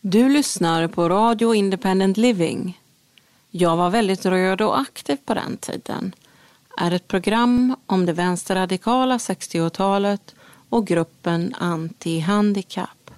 Du lyssnar på Radio Independent Living. Jag var väldigt röd och aktiv på den tiden. Är ett program om det vänsterradikala 60-talet och gruppen anti-handikapp.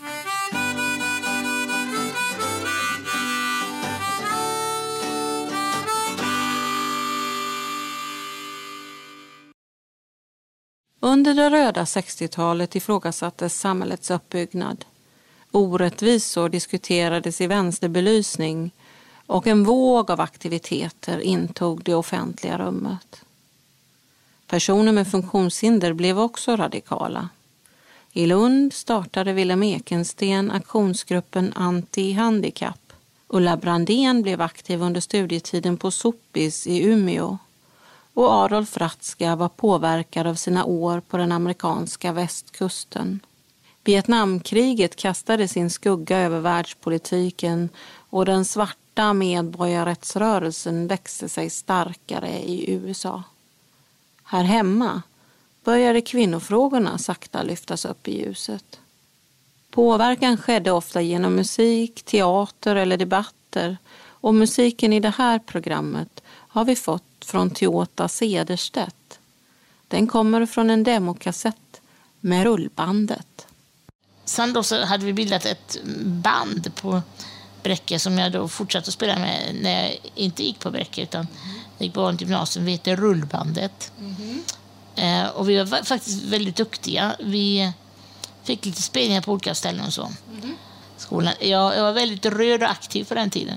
Under det röda 60-talet ifrågasattes samhällets uppbyggnad. Orättvisor diskuterades i vänsterbelysning och en våg av aktiviteter intog det offentliga rummet. Personer med funktionshinder blev också radikala. I Lund startade Willem Ekensten aktionsgruppen Anti-handikapp. Ulla Brandén blev aktiv under studietiden på Sopis i Umeå. Och Adolf Ratzka var påverkad av sina år på den amerikanska västkusten. Vietnamkriget kastade sin skugga över världspolitiken och den svarta medborgarrättsrörelsen växte sig starkare i USA. Här hemma började kvinnofrågorna sakta lyftas upp i ljuset. Påverkan skedde ofta genom musik, teater eller debatter, och musiken i det här programmet har vi fått från Teota Cederstedt. Den kommer från en demokassett med rullbandet. Sen då så hade vi bildat ett band på Bräcke som jag då fortsatte att spela med när jag inte gick på Bräcke utan gick på vanligt gymnasium. Vi hette Rullbandet. Och vi var faktiskt väldigt duktiga. Vi fick lite spelningar på olika ställen och så. Skolan. Jag var väldigt röd och aktiv på den tiden.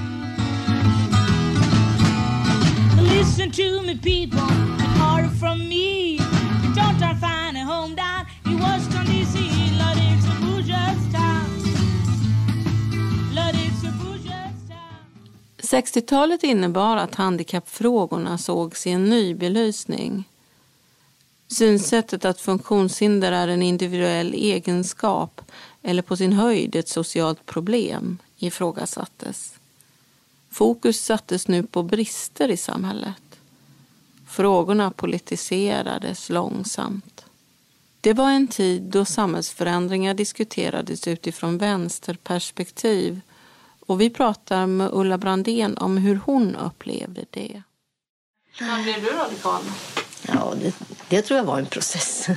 Listen to me people, and hard from me. You don't try to find a home down in Washington DC. Lord, it's a bourgeois town. Lord, it's a bourgeois town. 60-talet innebar att handikappfrågorna sågs i en ny belysning. Synsättet att funktionshinder är en individuell egenskap eller på sin höjd ett socialt problem ifrågasattes. Fokus sattes nu på brister i samhället. Frågorna politiserades långsamt. Det var en tid då samhällsförändringar diskuterades utifrån vänsterperspektiv, och vi pratar med Ulla Brandén om hur hon upplevde det. När blev du radikal? Ja, det tror jag var en process.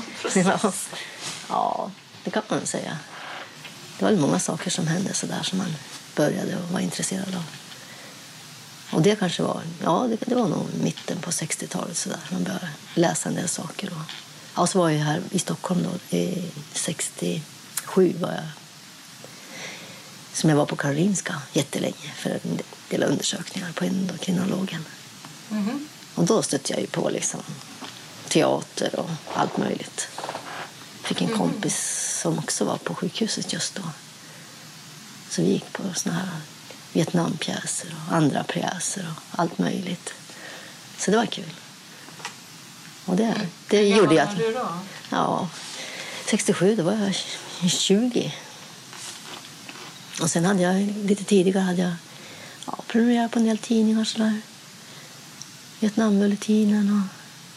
Ja, det kan man säga. Det var många saker som hände så där som man började och var intresserad av. Och det kanske var, det var nog mitten på 60-talet så där man började läsa en del saker. Och så var jag här i Stockholm då, i 67 var jag, som jag var på Karolinska jättelänge för en del undersökningar på endokrinologen. Och då stötte jag ju på liksom teater och allt möjligt. Fick en kompis som också var på sjukhuset just då. Så vi gick på såna här Vietnampjäser och andra pjäser och allt möjligt. Så det var kul. Och det gjorde jag. Du då? Ja, 67 då var jag 20. Och sen hade jag lite tidigare prenumererat på en del tidningar så där. Vietnambulletinen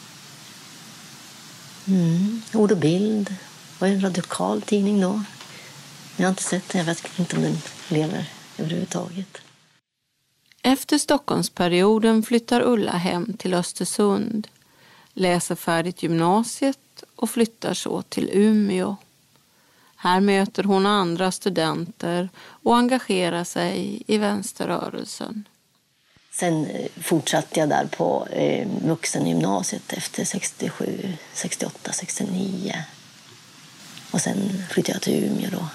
och Ord och bild var en radikal tidning då. Jag har inte sett den, jag vet inte om den lever överhuvudtaget. Efter Stockholmsperioden flyttar Ulla hem till Östersund, läser färdigt gymnasiet och flyttar så till Umeå. Här möter hon andra studenter och engagerar sig i vänsterrörelsen. Sen fortsatte jag där på vuxengymnasiet efter 67, 68, 69. Och sen flyttade jag till Umeå då.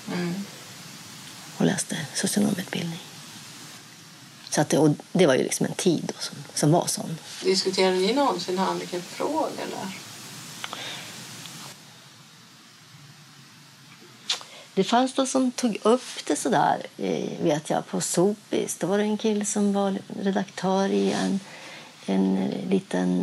Och läste socionomutbildning. Så att det var ju liksom en tid då som var sån. Diskuterade ni någonsin handikappfrågor eller? Det fanns då som tog upp det sådär, vet jag, på Sopis. Då var det en kille som var redaktör i en liten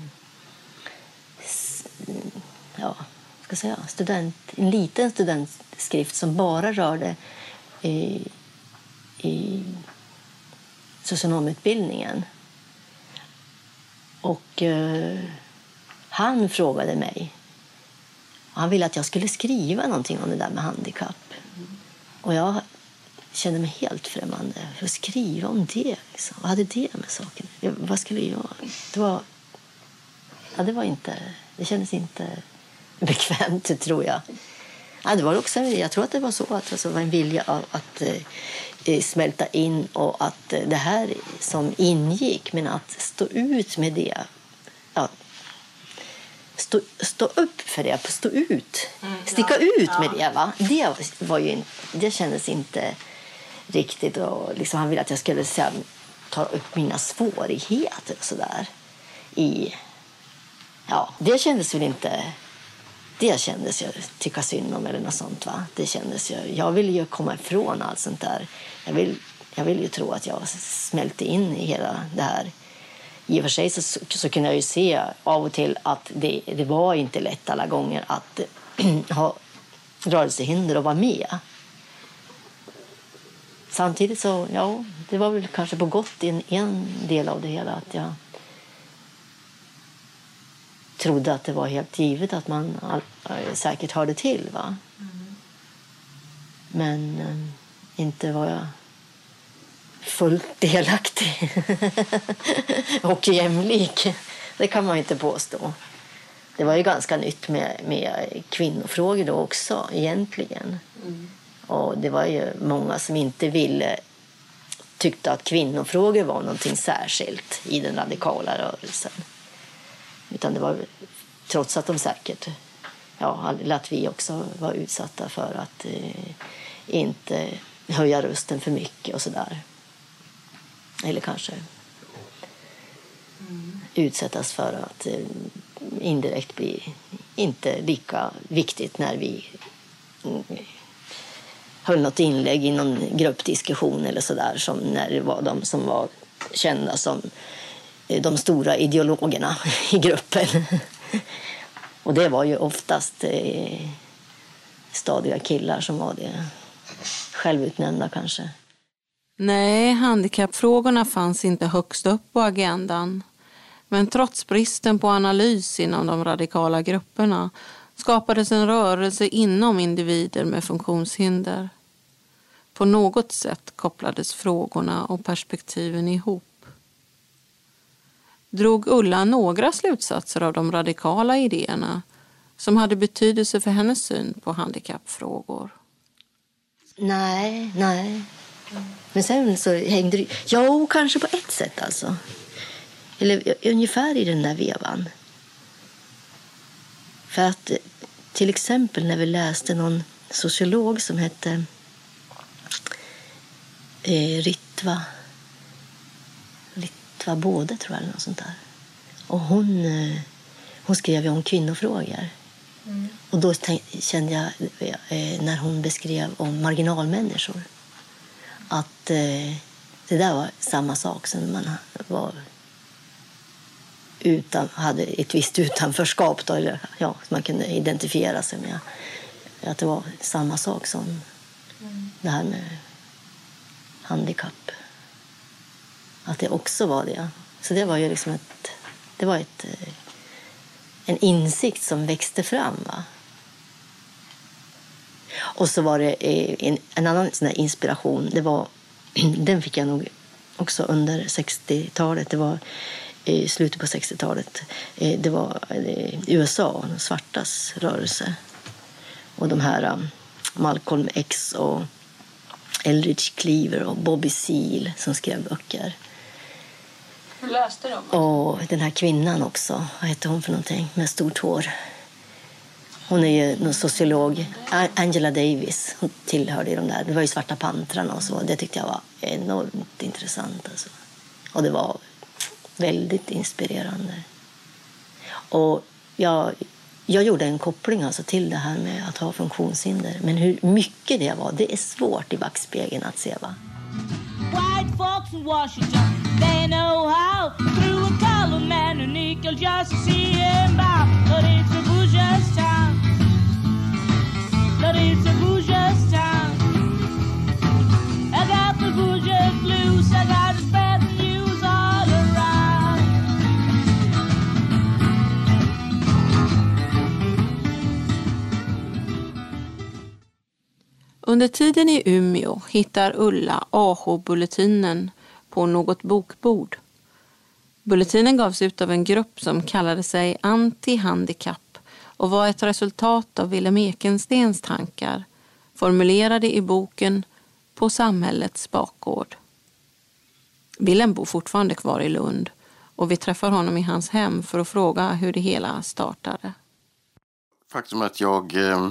en liten studentskrift som bara rörde i socionomutbildningen. Och han frågade mig. Han ville att jag skulle skriva någonting om det där med handikapp. Och jag kände mig helt främmande för att skriva om det. Liksom. Vad hade det med saken? Vad skulle jag... Det kändes inte bekvämt, tror jag. Ja, det var också, jag tror att det var så att det var en vilja att smälta in och att det här som ingick, men att stå ut med det. Ja, stå upp för det, stå ut. Sticka ut med det, va? Det kändes inte riktigt. Och liksom, han ville att jag skulle ta upp mina svårigheter och sådär. Det kändes väl inte... Det kändes jag tycka synd om eller något sånt, va? Det kändes jag ville ju komma ifrån allt sånt där. Jag vill ju tro att jag smälte in i hela det här. I och för sig så kunde jag ju se av och till att det var inte lätt alla gånger att ha rörelsehinder och vara med. Samtidigt så, det var väl kanske på gott i en del av det hela att jag trodde att det var helt givet att man säkert hörde till, va? Men inte var jag fullt delaktig och jämlik. Det kan man inte påstå. Det var ju ganska nytt med kvinnofrågor då också egentligen. Och det var ju många som inte tyckte att kvinnofrågor var någonting särskilt i den radikala rörelsen. Utan det var, trots att de säkert, att vi också var utsatta för att inte höja rösten för mycket och sådär. Eller kanske utsättas för att indirekt bli inte lika viktigt när vi höll något inlägg i någon gruppdiskussion eller sådär, som när det var de som var kända som de stora ideologerna i gruppen. Och det var ju oftast stadiga killar som var det. Självutnämnda kanske. Nej, handikappfrågorna fanns inte högst upp på agendan. Men trots bristen på analys inom de radikala grupperna skapades en rörelse inom individer med funktionshinder. På något sätt kopplades frågorna och perspektiven ihop. Drog Ulla några slutsatser av de radikala idéerna som hade betydelse för hennes syn på handikappfrågor? Nej. Men sen så hängde det... Ja, kanske på ett sätt alltså. Eller ungefär i den där vevan. För att till exempel när vi läste någon sociolog som hette Ritva Både, tror jag, eller något sånt där. Och hon skrev ju om kvinnofrågor. Och då kände jag, när hon beskrev om marginalmänniskor, att det där var samma sak som man hade ett visst utanförskap då, eller som man kunde identifiera sig med. Att det var samma sak som det här med handikapp. Att det också var det. Så det var ju liksom en insikt som växte fram, va? Och så var det en annan sån här inspiration. Den fick jag nog också under 60-talet. Det var i slutet på 60-talet. Det var USA, de svartas rörelse. Och de här Malcolm X och Eldridge Cleaver och Bobby Seale som skrev böcker. Hur läste de? Och den här kvinnan också. Vad heter hon för någonting? Med stort hår. Hon är ju någon sociolog. Angela Davis. Hon tillhörde de där. Det var ju Svarta pantrarna och så. Det tyckte jag var enormt intressant. Alltså. Och det var väldigt inspirerande. Och jag gjorde en koppling alltså till det här med att ha funktionshinder. Men hur mycket det var, det är svårt i backspegeln att se, va? White folks in Washington, they know how. Through a color man and nickel just to see him bow. But it's a bourgeois town. But it's a bourgeois town. I got the bourgeois blues, I got the bad news all around. Under tiden i Umeå hittar Ulla AH-bulletinen på något bokbord. Bulletinen gavs ut av en grupp som kallade sig Anti-handikapp och var ett resultat av Willem Ekenstens tankar, formulerade i boken På samhällets bakgård. Willem bor fortfarande kvar i Lund och vi träffar honom i hans hem för att fråga hur det hela startade. Faktum är att jag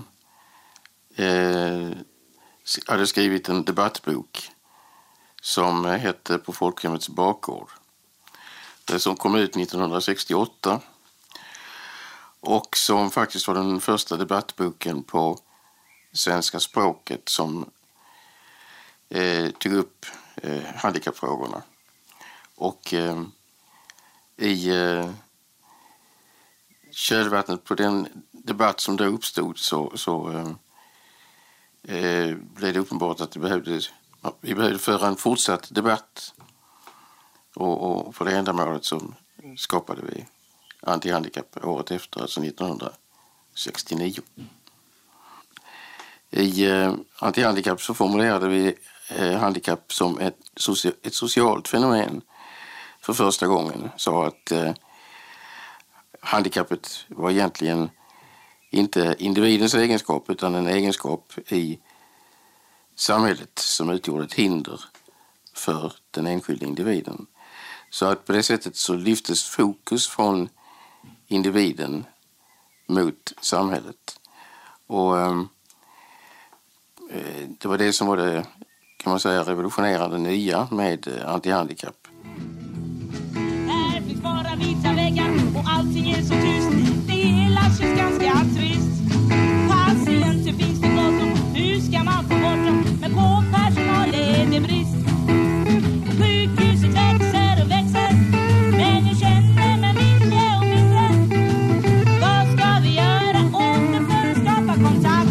hade skrivit en debattbok som hette På folkhemmets bakgård. Det som kom ut 1968 och som faktiskt var den första debattboken på svenska språket som tog upp handikappfrågorna. Och i kölvattnet på den debatt som då uppstod så blev det uppenbart att vi behövde föra en fortsatt debatt. Och för det ändamålet så skapade vi Anti-handikapp året efter, alltså 1969. I Anti-handikapp så formulerade vi handikapp som ett socialt fenomen för första gången. Sa att handikappet var egentligen inte individens egenskap utan en egenskap i samhället som utgjorde ett hinder för den enskilda individen. Så att på det sättet så lyftes fokus från individen mot samhället. Och det var det som var det, kan man säga, revolutionerande nya med antihandikapp. Här finns bara vita väggar och allting är så tyst. Det hela känns ganska trist. Patienter finns det gott om, hur ska man få bort dem? Men på personal är det brist. Sjukhuset växer och växer, men jag känner mig mindre och mindre. Vad ska vi göra åt det för att skapa kontakt?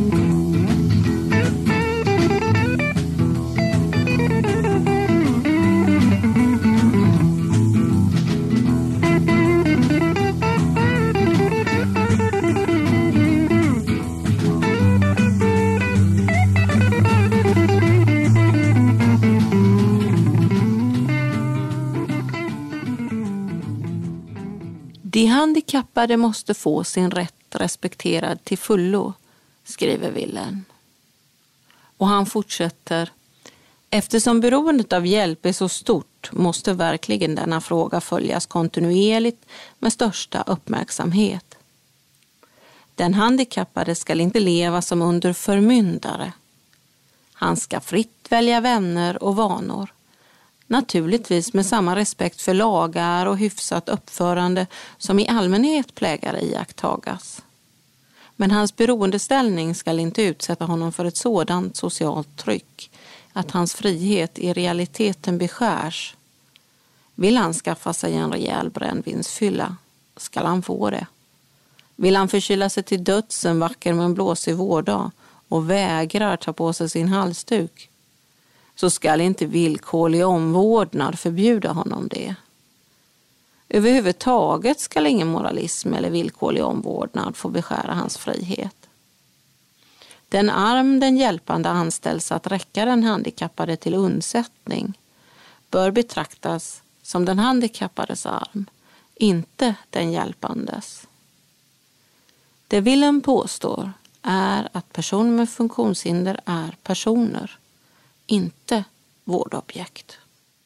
De handikappade måste få sin rätt respekterad till fullo, skriver Willem. Och han fortsätter: eftersom beroendet av hjälp är så stort måste verkligen denna fråga följas kontinuerligt med största uppmärksamhet. Den handikappade ska inte leva som under förmyndare. Han ska fritt välja vänner och vanor. Naturligtvis med samma respekt för lagar och hyfsat uppförande som i allmänhet plägar iakttagas. Men hans beroendeställning ska inte utsätta honom för ett sådant socialt tryck att hans frihet i realiteten beskärs. Vill han skaffa sig en rejäl brännvinsfylla, ska han få det. Vill han förkyla sig till döds en vacker men blåsig vårdag och vägrar ta på sig sin halsduk, så skall inte villkorlig omvårdnad förbjuda honom det. Överhuvudtaget skall ingen moralism eller villkorlig omvårdnad få beskära hans frihet. Den arm den hjälpande anställs att räcka den handikappade till undsättning bör betraktas som den handikappades arm, inte den hjälpandes. Det Willem påstår är att personer med funktionshinder är personer, inte vårdobjekt.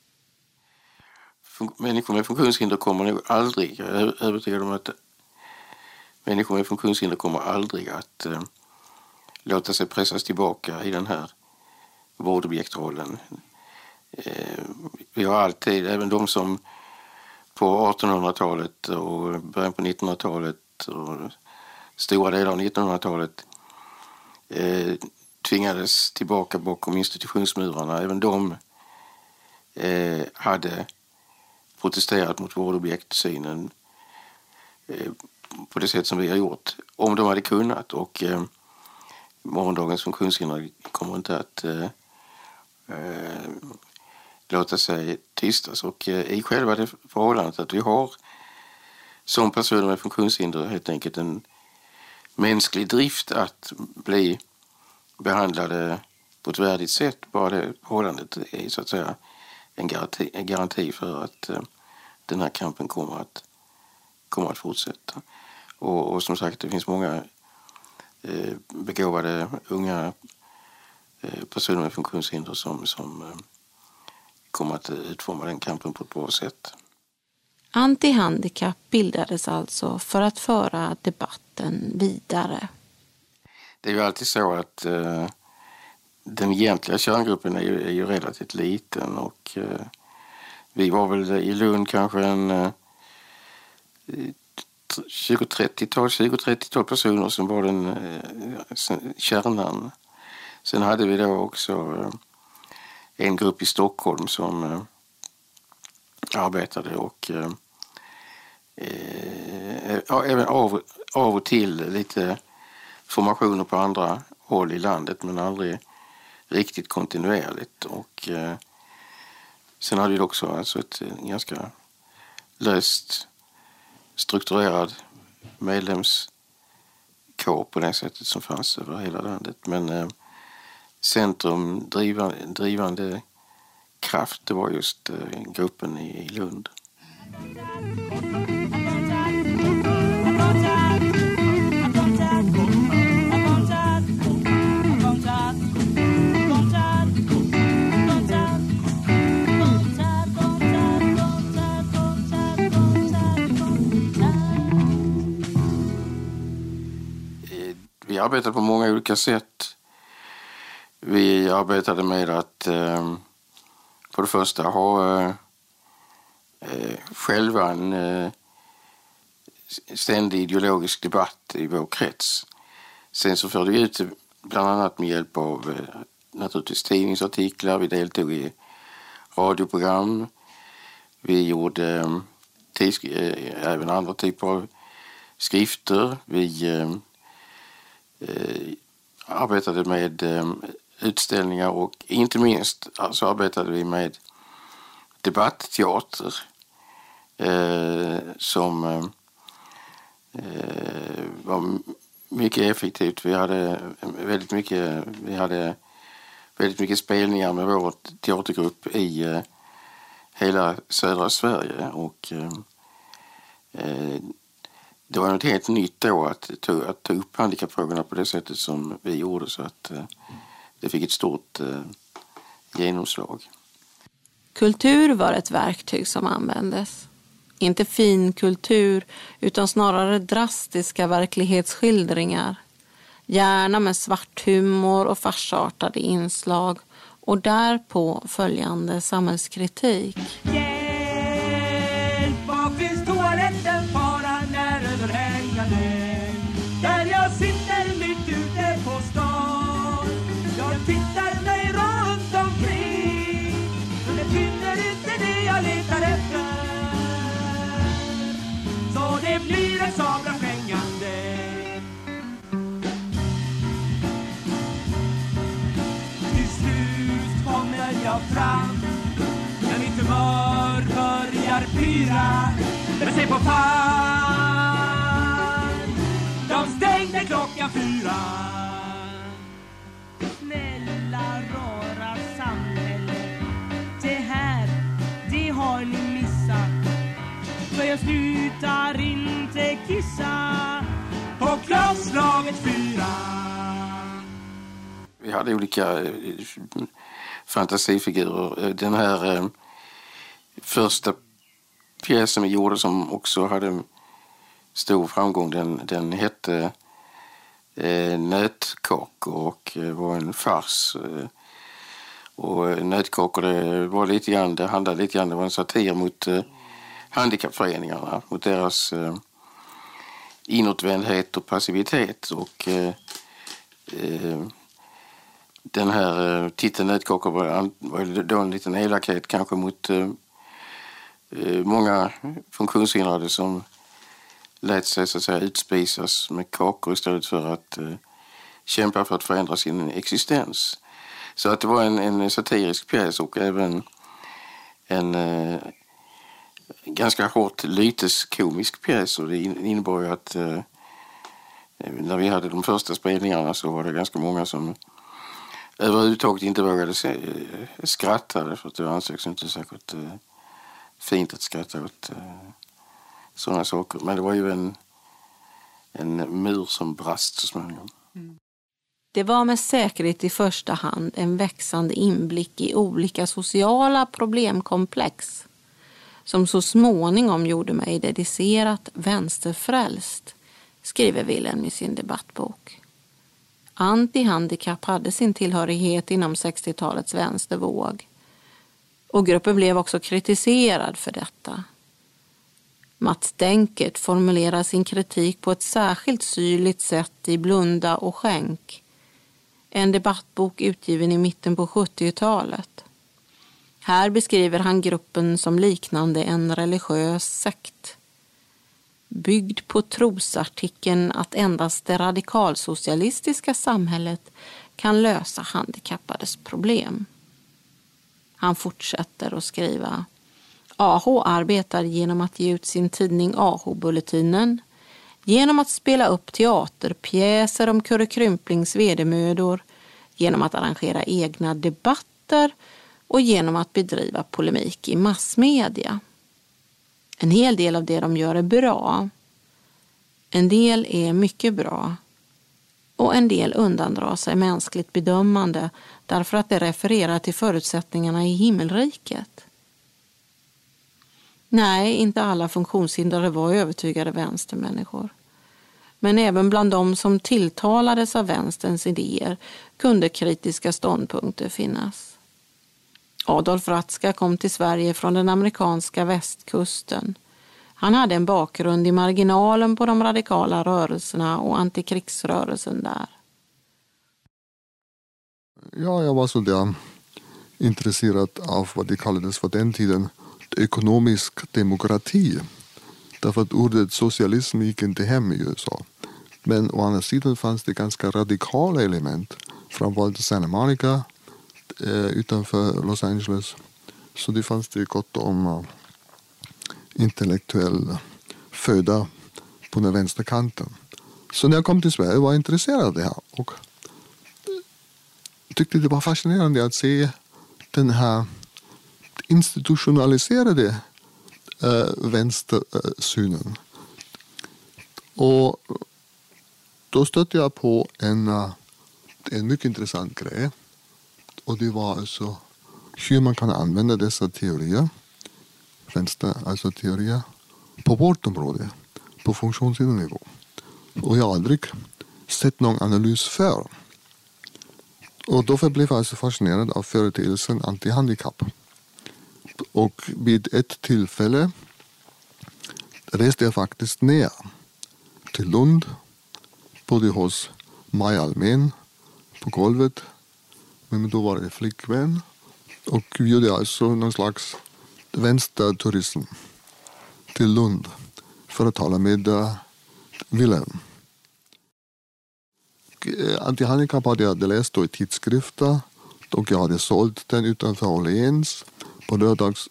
Människor med funktionshinder kommer nog aldrig, jag är övertygad om att människor med funktionshinder kommer aldrig att låta sig pressas tillbaka i den här vårdobjektrollen. Vi har alltid, även de som på 1800-talet och början på 1900-talet och stora delar av 1900-talet tvingades tillbaka bakom institutionsmurarna. Även de hade protesterat mot vårdobjektsynen på det sätt som vi har gjort, om de hade kunnat. Och morgondagens funktionshinder kommer inte att låta sig tystas. Och i själva det förhållandet att vi har som personer med funktionshinder helt enkelt en mänsklig drift att bli behandlade på ett värdigt sätt. Bara det hållandet är så att säga en garanti för att den här kampen kommer att fortsätta. Och som sagt, det finns många begåvade unga personer med funktionshinder som kommer att utforma den kampen på ett bra sätt. Antihandikapp bildades alltså för att föra debatten vidare. Det är ju alltid så att den egentliga kärngruppen är ju relativt liten, och vi var väl i Lund kanske en 20-30 personer som var den kärnan. Sen hade vi då också en grupp i Stockholm som arbetade och även av och till lite formationer på andra håll i landet, men aldrig riktigt kontinuerligt. Och sen hade vi också alltså ett ganska löst strukturerad medlemskår på det sättet som fanns över hela landet. Men centrum drivande kraft, det var just gruppen i Lund. Vi arbetade på många olika sätt. Vi arbetade med att för det första ha själva en ständig ideologisk debatt i vår krets. Sen så förde vi ut bland annat med hjälp av naturligtvis tidningsartiklar. Vi deltog i radioprogram. Vi gjorde även andra typer av skrifter. Vi arbetade med utställningar, och inte minst alltså arbetade vi med debattteater som var mycket effektivt. Vi hade väldigt mycket spelningar med vår teatergrupp i hela södra Sverige, och det var något helt nytt då att ta upp handikappfrågorna på det sättet som vi gjorde, så att det fick ett stort genomslag. Kultur var ett verktyg som användes. Inte fin kultur, utan snarare drastiska verklighetsskildringar. Gärna med svart humor och farsartade inslag, och därpå följande samhällskritik. Hjälp, var finns toaletten? Faran är överhängande. Där jag sitter mitt ute på stan. Jag tittar mig runt omkring, men jag finner inte det jag letar efter. Så det blir ett sabla skängande. Till slut kommer jag fram, när mitt humör börjar pyra. Men se på fan, de stängde klockan 4. Snälla rara samhälle, det här, det har ni missat. För jag slutar inte kissa på klockslaget 4. Vi hade olika fantasifigurer. Den här första pjäsen vi gjorde, som också hade stor framgång, den hette Nötkakor och var en fars. Och Nötkakor, det handlade lite grann, det var en satir mot handikappföreningarna, mot deras inåtvändhet och passivitet. Och den här titeln Nötkakor var då en liten elakhet kanske mot många funktionshindrade som lät sig så att säga utspisas med kakor istället för att kämpa för att förändra sin existens. Så att det var en satirisk pjäs, och även en ganska hårt lyteskomisk pjäs. Och det innebar ju att när vi hade de första spelningarna så var det ganska många som överhuvudtaget inte vågade skratta, för att det ansågs inte särskilt fint att skratta åt sådana saker. Men det var ju en mur som brast så småningom. Det var med säkerhet i första hand en växande inblick i olika sociala problemkomplex som så småningom gjorde mig dedicerat vänsterfrälst, skriver Wilhelm i sin debattbok. Antihandikapp hade sin tillhörighet inom 60-talets vänstervåg och gruppen blev också kritiserad för detta. Mats Denkert formulerar sin kritik på ett särskilt syrligt sätt i Blunda och skänk, en debattbok utgiven i mitten på 70-talet. Här beskriver han gruppen som liknande en religiös sekt, byggd på trosartikeln att endast det radikalsocialistiska samhället kan lösa handikappades problem. Han fortsätter att skriva: AH arbetar genom att ge ut sin tidning AH-bulletinen, genom att spela upp teaterpjäser om Kurre Krymplings vedermödor, genom att arrangera egna debatter och genom att bedriva polemik i massmedia. En hel del av det de gör är bra. En del är mycket bra. Och en del undandrar sig mänskligt bedömande därför att det refererar till förutsättningarna i himmelriket. Nej, inte alla funktionshindrade var övertygade vänstermänniskor. Men även bland de som tilltalades av vänsterns idéer kunde kritiska ståndpunkter finnas. Adolf Ratzka kom till Sverige från den amerikanska västkusten. Han hade en bakgrund i marginalen på de radikala rörelserna och antikrigsrörelsen där. Ja, jag var så där intresserad av vad det kallades för den tiden ekonomisk demokrati. Därför att ordet socialism gick inte hem i USA. Men å andra sidan fanns det ganska radikala element. Framförallt i Santa Monica utanför Los Angeles. Så det fanns det gott om intellektuell föda på den vänstra kanten. Så när jag kom till Sverige var jag intresserad av det här. Och tyckte det var fascinerande att se den här institutionaliserade vänstersynen. Och då stötte jag på en mycket intressant grej. Och det var alltså hur man kan använda dessa teorier, alltså teorier, på vårt område, på funktionsnivå. Och jag har aldrig sett någon analys för. Och därför blev jag alltså fascinerad av företeelsen antihandikapp. Och vid ett tillfälle reste jag faktiskt ner till Lund, både hos Maj Almén på golvet, men då var det flickvän, och vi gjorde alltså någon slags vänsterturism till Lund för att tala med Wilhelm. Antihandikapp hade jag läst då i tidskrifter, och jag hade sålt den utanför Åhléns på lördags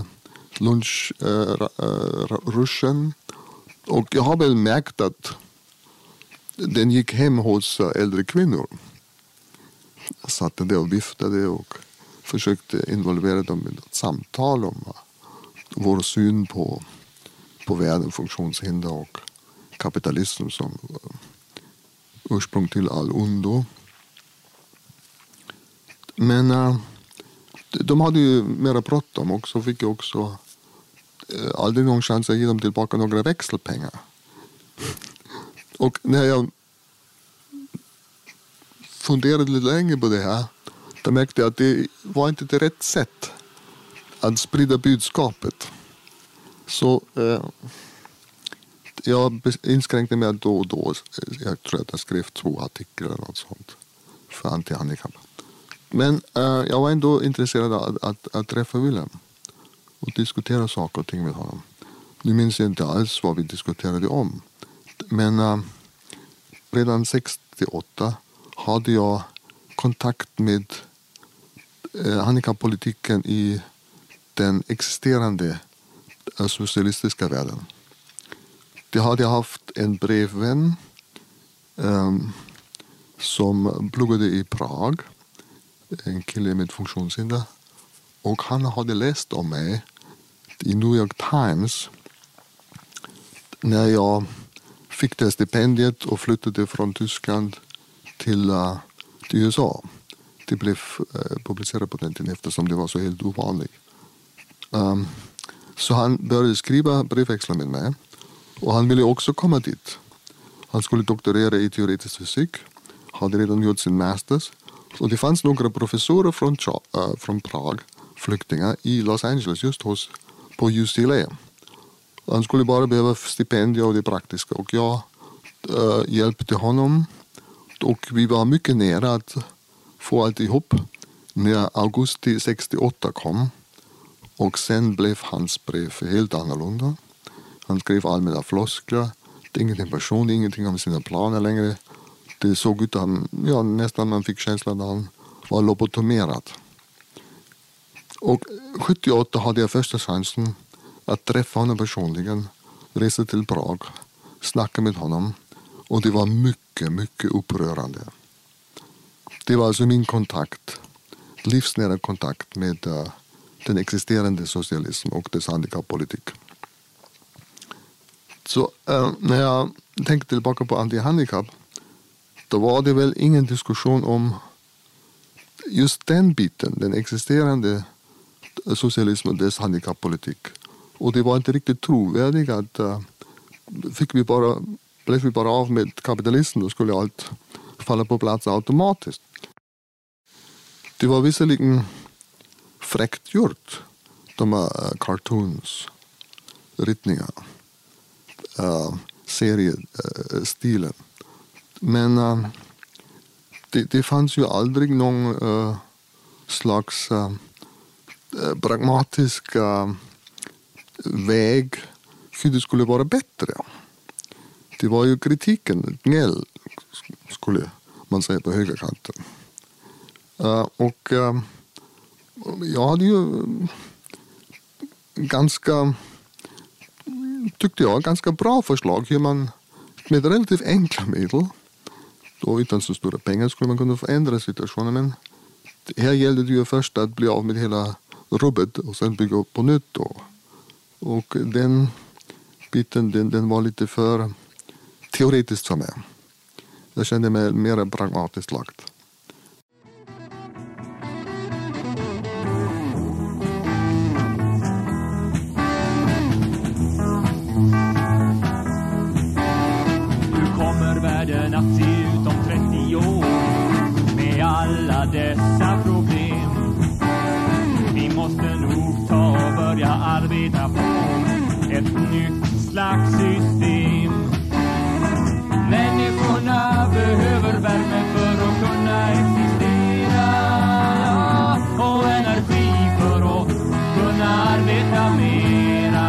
lunchruschen. Och jag har väl märkt att den gick hem hos äldre kvinnor. Jag satt där och viftade och försökte involvera dem i ett samtal om vår syn på världen, funktionshinder och kapitalism som ursprung till all ondo. Men de hade ju mera bråttom, och så fick jag också aldrig någon chans att ge dem tillbaka några växelpengar. Och när jag funderade lite länge på det här, då märkte jag att det var inte det rätt sätt att sprida budskapet. Så jag inskränkte mig då och då. Jag tror att jag skrev 2 artiklar eller något sånt för antihandikapp. Men jag var ändå intresserad av att träffa Wilhelm och diskutera saker och ting med honom. Nu minns jag inte alls vad vi diskuterade om. Men redan 68 hade jag kontakt med handikappolitiken i den existerande socialistiska världen. Det hade jag haft en brevvän som pluggade i Prag en kille med funktionshinder. Och han hade läst om mig i New York Times när jag fick det stipendiet och flyttade från Tyskland till USA. Det blev publicerat på den tiden eftersom det var så helt ovanligt. Så han började skriva brevväxlar med mig. Och han ville också komma dit. Han skulle doktorera i teoretisk fysik. Hade redan gjort sin masters. Och det fanns några professorer från Prag, flyktingar, i Los Angeles just på UCLA. Han skulle bara behöva stipendier och det praktiska. Och jag hjälpte honom. Och vi var mycket nära att få allt ihop när augusti 68 kom. Och sen blev hans brev helt annorlunda. Han skrev allmänna floskler. Det är ingenting personligt, ingenting om sina planer längre. Det såg ut att nästan man fick känslan att han var lobotomerad. Och 78 hade jag första chansen att träffa honom personligen. Resa till Prag, snacka med honom. Och det var mycket, mycket upprörande. Det var alltså min kontakt, livsnära kontakt med den existerande socialismen och dess handikappolitik. Så när jag tänkte tillbaka på antihandikapp, då var det väl ingen diskussion om just den biten, den existerande socialismen och dess handikappolitik. Och det var inte riktigt trovärdigt att blev vi bara av med kapitalismen, då skulle allt falla på plats automatiskt. Det var visserligen fräckt gjort, de här cartoons, ritningar, seriestilen. Men det fanns ju aldrig någon slags pragmatisk väg hur det skulle vara bättre. Det var ju kritiken, gnäll, skulle man säga på högerkanten. Och jag hade ju ganska bra förslag hur man med relativt enkla medel och utan så stora pengar skulle man kunna förändra situationen. Men här gällde det ju först att bli av med hela rubbet och sen bygga upp på nytt då. Och den biten den var lite för teoretiskt för mig. Jag kände mig mer pragmatiskt lagt. Hur kommer världen att se ut om 30 år med alla dessa problem? Vi måste nog ta och börja arbeta på ett nytt slags system. Människorna behöver värme för att kunna existera, och energi för att kunna arbeta mera.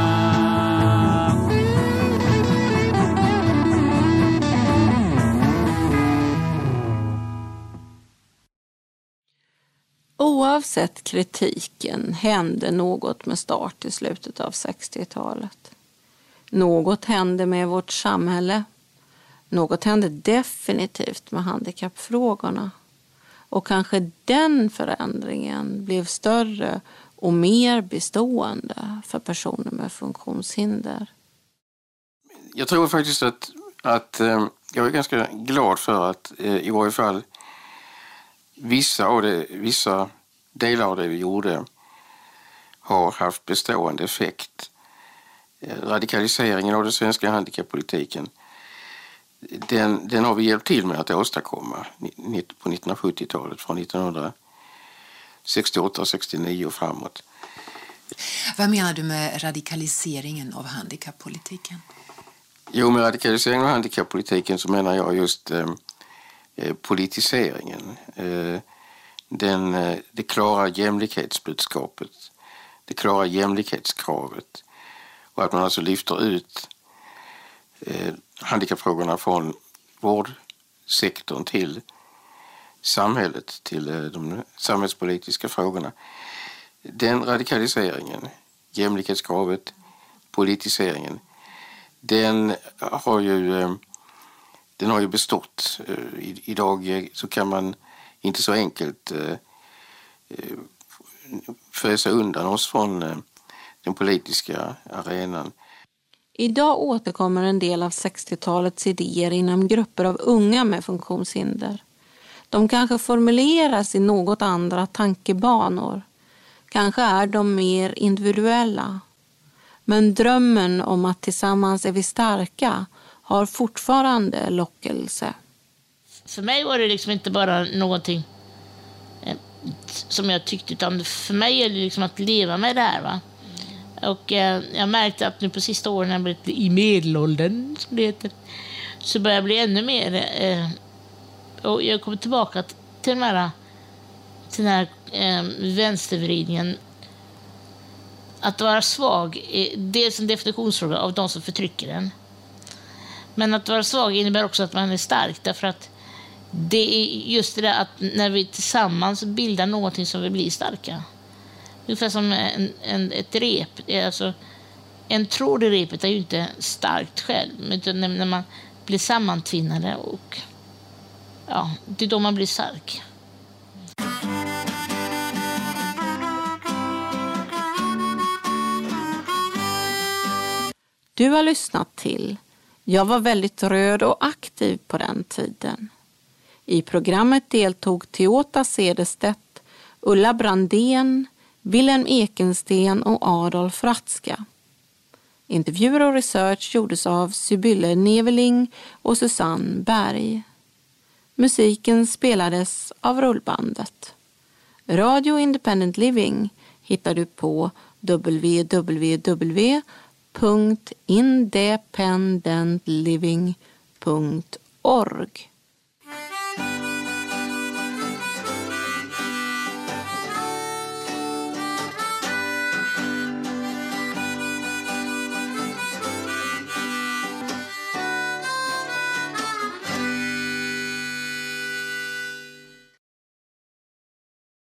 Oavsett kritiken hände något med start i slutet av 60-talet. Något hände med vårt samhälle. Något hände definitivt med handikappfrågorna. Och kanske den förändringen blev större och mer bestående för personer med funktionshinder. Jag tror faktiskt att jag är ganska glad för att i varje fall vissa delar av det vi gjorde har haft bestående effekt. Radikaliseringen av den svenska handikappolitiken, den har vi hjälpt till med att åstadkomma på 1970-talet, från 1968-69 och framåt. Vad menar du med radikaliseringen av handikappolitiken? Jo, med radikaliseringen av handikappolitiken så menar jag just politiseringen. Det klara jämlikhetsbudskapet, det klara jämlikhetskravet, och att man alltså lyfter ut handikappfrågorna från vårdsektorn till samhället, till de samhällspolitiska frågorna. Den radikaliseringen, jämlikhetskravet, politiseringen, den har ju bestått. Idag så kan man inte så enkelt fösa undan oss från den politiska arenan. Idag återkommer en del av 60-talets idéer inom grupper av unga med funktionshinder. De kanske formuleras i något andra tankebanor. Kanske är de mer individuella. Men drömmen om att tillsammans är vi starka har fortfarande lockelse. För mig var det liksom inte bara någonting som jag tyckte, utan för mig är det liksom att leva med det här, va? Och jag märkte att nu på sista åren när jag blivit i medelåldern, som det heter, så börjar jag bli ännu mer och jag kommer tillbaka till den här vänstervridningen. Att vara svag är dels en definitionsfråga av de som förtrycker en. Men att vara svag innebär också att man är stark, därför att det är just det där att när vi tillsammans bildar någonting som vi blir starka. Ungefär som ett rep. Alltså, en tråd i repet är ju inte starkt själv, men när man blir sammantvinnade, och ja, det är då man blir stark. Du har lyssnat till Jag var väldigt röd och aktiv på den tiden. I programmet deltog Teota Cederstedt, Ulla Brandén, Wilhelm Ekensten och Adolf Ratzka. Intervjuer och research gjordes av Sibylle Neveling och Susanne Berg. Musiken spelades av rullbandet. Radio Independent Living hittar du på www.independentliving.org.